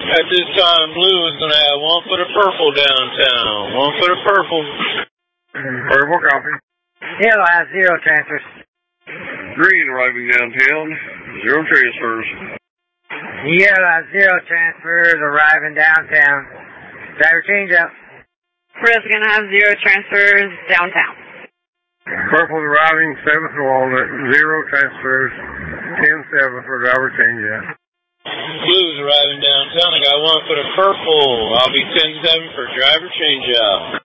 At this time, blue is going to have 1 foot of purple downtown. 1 foot of purple. Purple copy. Yellow has 0 transfers. Green arriving downtown. 0 transfers. Yellow has 0 transfers arriving downtown. Driver change up. Red's going to have 0 transfers downtown. Purple arriving 7th Walnut. 0 transfers. 10-7 for driver change up. Blue's arriving downtown. I got 1 foot of purple. I'll be 10-7 for driver change out.